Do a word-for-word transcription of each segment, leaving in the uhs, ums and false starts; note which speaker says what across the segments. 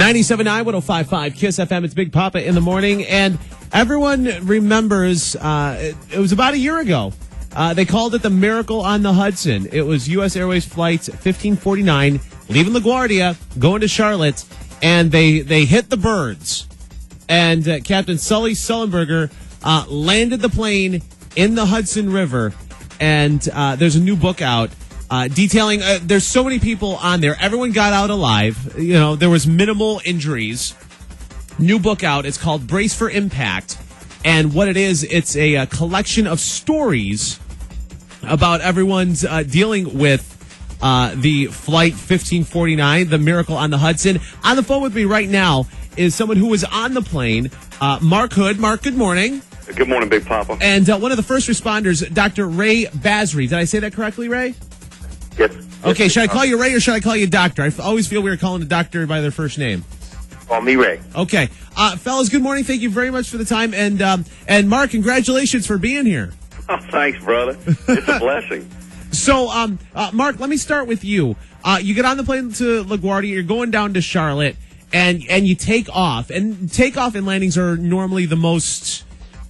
Speaker 1: ninety-seven point nine, one oh five point five KISS F M. It's Big Papa in the morning. And everyone remembers uh, it, it was about a year ago. Uh, they called it the Miracle on the Hudson. It was U S Airways Flight fifteen forty-nine, leaving LaGuardia, going to Charlotte, and they, they hit the birds. And uh, Captain Sully Sullenberger uh, landed the plane in the Hudson River. And uh, there's a new book out uh, detailing, uh, there's so many people on there. Everyone got out alive. You know, there was minimal injuries. New book out. It's called Brace for Impact. And what it is, it's a, a collection of stories about everyone's uh, dealing with uh, the Flight fifteen forty-nine, the Miracle on the Hudson. On the phone with me right now is someone who was on the plane, uh, Mark Hood. Mark, good morning.
Speaker 2: Good morning, Big Papa.
Speaker 1: And uh, one of the first responders, Doctor Ray Basri. Did I say that correctly, Ray?
Speaker 2: Yes.
Speaker 1: Okay,
Speaker 2: yes,
Speaker 1: should I call you Ray or should I call you Doctor? I f- always feel weird calling a doctor by their first name.
Speaker 2: Call me Ray.
Speaker 1: Okay. Uh, fellas, good morning. Thank you very much for the time. And, um, and Mark, congratulations for being here.
Speaker 2: Oh, thanks, brother. It's a blessing.
Speaker 1: So, um, uh, Mark, let me start with you. Uh, you get on the plane to LaGuardia, you're going down to Charlotte, and, and you take off. And takeoff and landings are normally the most,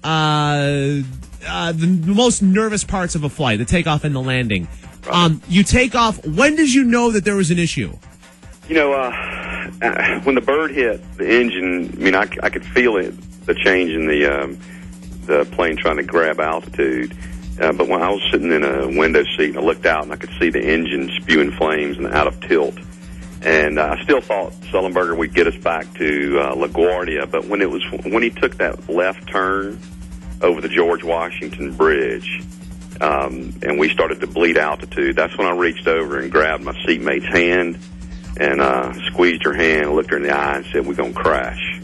Speaker 1: uh, uh, the most nervous parts of a flight, the takeoff and the landing.
Speaker 2: Right.
Speaker 1: Um, you take off. When did you know that there was an issue?
Speaker 2: You know, uh, uh, when the bird hit the engine, I mean, I, I could feel it, the change in the, um, the plane trying to grab altitude. Uh, but when I was sitting in a window seat and I looked out and I could see the engine spewing flames and out of tilt. And uh, I still thought Sullenberger would get us back to uh, LaGuardia. But when it was when he took that left turn over the George Washington Bridge, um, and we started to bleed altitude, that's when I reached over and grabbed my seatmate's hand and uh, squeezed her hand, looked her in the eye, and said, "We're gonna crash."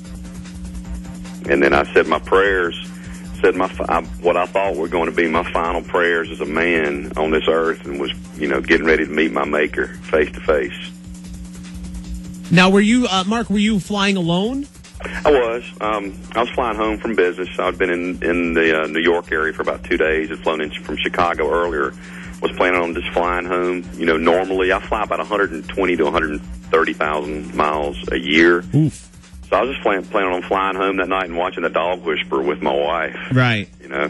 Speaker 2: And then I said my prayers. Said my I, what I thought were going to be my final prayers as a man on this earth, and was, you know, getting ready to meet my Maker face to face.
Speaker 1: Now, were you, uh, Mark? Were you flying alone?
Speaker 2: I was. Um, I was flying home from business. I'd been in in the uh, New York area for about two days. I'd flown in from Chicago earlier. Was planning on just flying home. You know, normally I fly about one hundred twenty to one hundred thirty thousand miles a year.
Speaker 1: Oof.
Speaker 2: So I was just plan- planning on flying home that night and watching a dog whisper with my wife.
Speaker 1: Right.
Speaker 2: You know.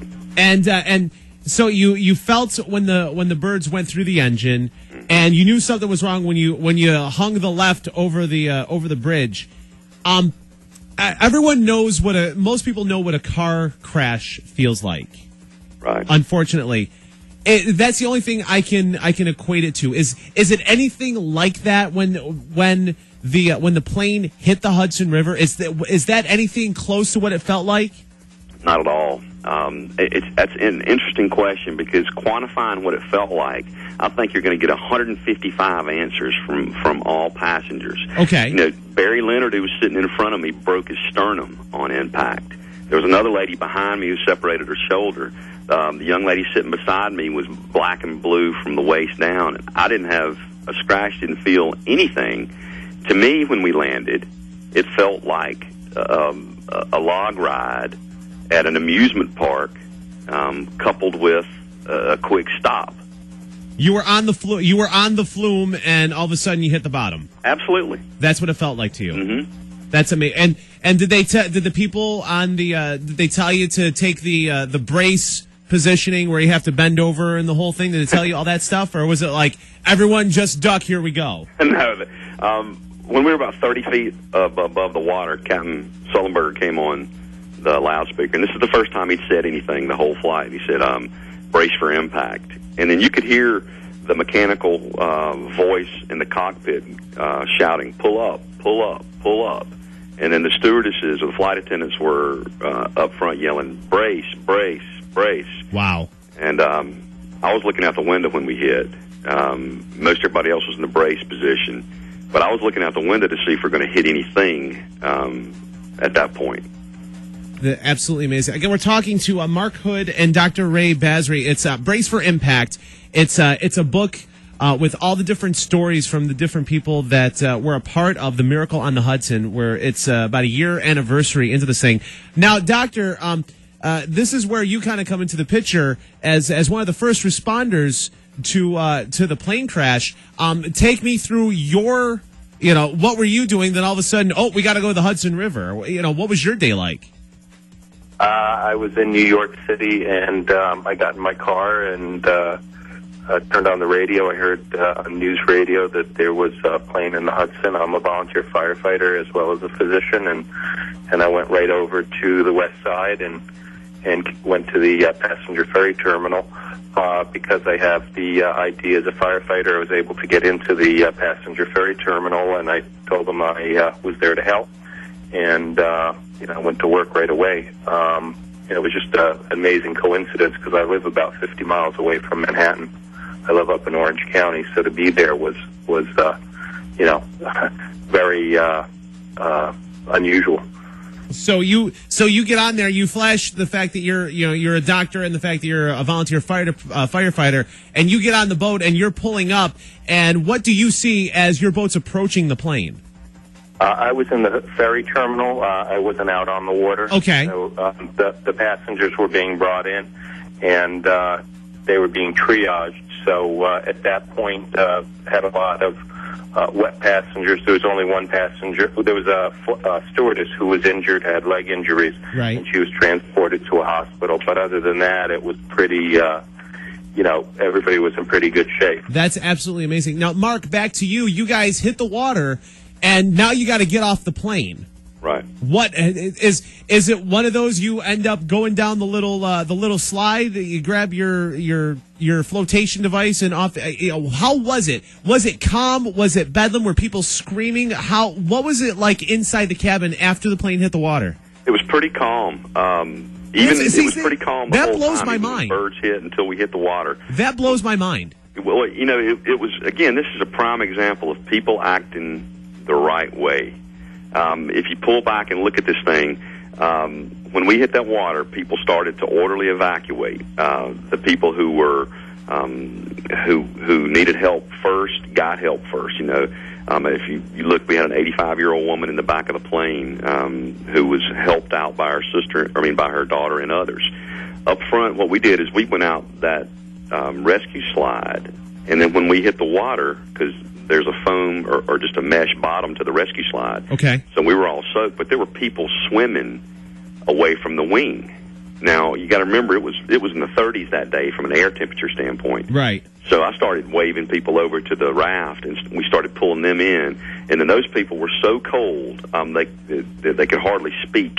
Speaker 1: and uh, and so you, you felt when the when the birds went through the engine, and you knew something was wrong when you when you hung the left over the uh, over the bridge. Um, everyone knows what a most people know what a car crash feels like.
Speaker 2: Right.
Speaker 1: Unfortunately, it, that's the only thing I can I can equate it to. Is is it anything like that when when the uh, when the plane hit the Hudson River? Is that is that anything close to what it felt like?
Speaker 2: Not at all. Um, it, it's that's an interesting question, because quantifying what it felt like, I think you're going to get one hundred fifty-five answers from from all passengers.
Speaker 1: Okay.
Speaker 2: You know, Barry Leonard, who was sitting in front of me, broke his sternum on impact. There was another lady behind me who separated her shoulder. Um, the young lady sitting beside me was black and blue from the waist down. I didn't have a scratch, didn't feel anything. To me, when we landed, it felt like um, a, a log ride at an amusement park, um, coupled with a quick stop.
Speaker 1: You were on the flu- You were on the flume, and all of a sudden you hit the bottom.
Speaker 2: Absolutely.
Speaker 1: That's what it felt like to you.
Speaker 2: Mm-hmm.
Speaker 1: That's amazing. And and did they te- did the people on the uh, did they tell you to take the uh, the brace positioning where you have to bend over and the whole thing? Did they tell you all that stuff, or was it like everyone just duck? Here we go.
Speaker 2: No. Um, when we were about thirty feet ab- above the water, Captain Sullenberger came on the loudspeaker, and this is the first time he'd said anything the whole flight. He said, um, "Brace for impact," and then you could hear the mechanical uh, voice in the cockpit uh, shouting, "Pull up, pull up, pull up." And then the stewardesses or the flight attendants were uh, up front yelling, "Brace, brace, brace."
Speaker 1: Wow.
Speaker 2: And um, I was looking out the window when we hit. Um, most everybody else was in the brace position. But I was looking out the window to see if we're going to hit anything um, at that point.
Speaker 1: The, absolutely amazing. Again, we're talking to uh, Mark Hood and Doctor Ray Basri. It's uh, Brace for Impact. It's, uh, it's a book uh, with all the different stories from the different people that uh, were a part of the Miracle on the Hudson, where it's uh, about a year anniversary into this thing. Now, Doctor, um, uh, this is where you kind of come into the picture as as one of the first responders to uh, to the plane crash. Um, take me through your you know, what were you doing? Then all of a sudden, oh, we got to go to the Hudson River. You know, what was your day like?
Speaker 3: Uh, I was in New York City, and um, I got in my car and uh, uh, turned on the radio. I heard uh, on news radio that there was a plane in the Hudson. I'm a volunteer firefighter as well as a physician, and and I went right over to the west side and and went to the uh, passenger ferry terminal. Uh, because I have the uh, I D as a firefighter, I was able to get into the uh, passenger ferry terminal, and I told them I uh, was there to help, and uh, you know, I went to work right away. Um, and it was just an amazing coincidence because I live about fifty miles away from Manhattan. I live up in Orange County, so to be there was was uh, you know very uh, uh, unusual.
Speaker 1: So you, so you get on there. You flash the fact that you're, you know, you're a doctor, and the fact that you're a volunteer fire, uh, firefighter, and you get on the boat and you're pulling up. And what do you see as your boat's approaching the plane?
Speaker 3: Uh, I was in the ferry terminal. Uh, I wasn't out on the water.
Speaker 1: Okay.
Speaker 3: So uh, the the passengers were being brought in, and uh, they were being triaged. So uh, at that point, uh, had a lot of Uh, wet passengers. There was only one passenger. There was a, a stewardess who was injured, had leg injuries,
Speaker 1: right.
Speaker 3: and she was transported to a hospital. But other than that, it was pretty, uh, you know, everybody was in pretty good shape.
Speaker 1: That's absolutely amazing. Now, Mark, back to you. You guys hit the water, and now you got to get off the plane.
Speaker 2: Right.
Speaker 1: What is is it? One of those you end up going down the little uh, the little slide? You grab your your your flotation device and off. You know, how was it? Was it calm? Was it bedlam? Were people screaming? How? What was it like inside the cabin after the plane hit the water?
Speaker 2: It was pretty calm. Um, even
Speaker 1: Yes, see,
Speaker 2: it was
Speaker 1: see,
Speaker 2: pretty calm. The
Speaker 1: that
Speaker 2: whole
Speaker 1: blows
Speaker 2: time,
Speaker 1: my
Speaker 2: even when
Speaker 1: mind.
Speaker 2: the birds hit until we hit the water.
Speaker 1: That blows my mind.
Speaker 2: Well, you know, it, it was again. This is a prime example of people acting the right way. Um, if you pull back and look at this thing, um, when we hit that water, people started to orderly evacuate. Uh, the people who were um, who who needed help first got help first. You know, um, if you, you look, we had an eighty-five-year-old woman in the back of the plane um, who was helped out by her sister. I mean, by her daughter and others. Up front, what we did is we went out that um, rescue slide, and then when we hit the water, because there's a foam or, or just a mesh bottom to the rescue slide.
Speaker 1: Okay.
Speaker 2: So we were all soaked, but there were people swimming away from the wing. Now, you got to remember, it was it was in the thirties that day from an air temperature standpoint.
Speaker 1: Right.
Speaker 2: So I started waving people over to the raft, and we started pulling them in. And then those people were so cold, um, they, they they could hardly speak.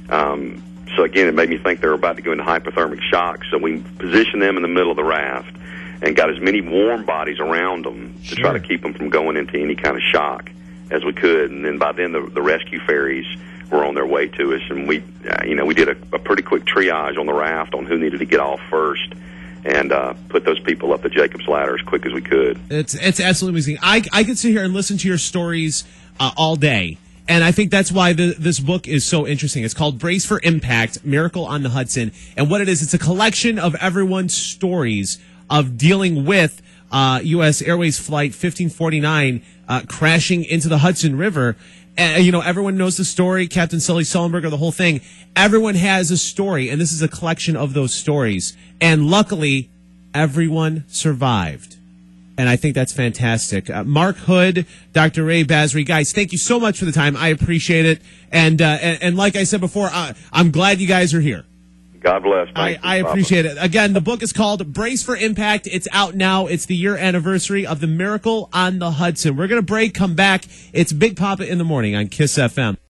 Speaker 2: Um, so again, it made me think they were about to go into hypothermic shock. So we positioned them in the middle of the raft and got as many warm bodies around them to
Speaker 1: Sure.
Speaker 2: try to keep them from going into any kind of shock as we could. And then by then, the, the rescue ferries were on their way to us, and we, uh, you know, we did a, a pretty quick triage on the raft on who needed to get off first, and uh, put those people up the Jacob's Ladder as quick as we could.
Speaker 1: It's it's absolutely amazing. I I could sit here and listen to your stories uh, all day. And I think that's why the, this book is so interesting. It's called Brace for Impact, Miracle on the Hudson. And what it is, it's a collection of everyone's stories of dealing with uh, U S Airways Flight fifteen forty-nine uh, crashing into the Hudson River. And, you know, everyone knows the story, Captain Sully Sullenberger, the whole thing. Everyone has a story, and this is a collection of those stories. And luckily, everyone survived. And I think that's fantastic. Uh, Mark Hood, Doctor Ray Basri, guys, thank you so much for the time. I appreciate it. And uh, and, and like I said before, uh, I'm glad you guys are here.
Speaker 2: God bless.
Speaker 1: I,
Speaker 2: Thank you,
Speaker 1: I
Speaker 2: Papa.
Speaker 1: appreciate it. Again, the book is called Brace for Impact. It's out now. It's the year anniversary of the Miracle on the Hudson. We're going to break, come back. It's Big Papa in the Morning on KISS F M.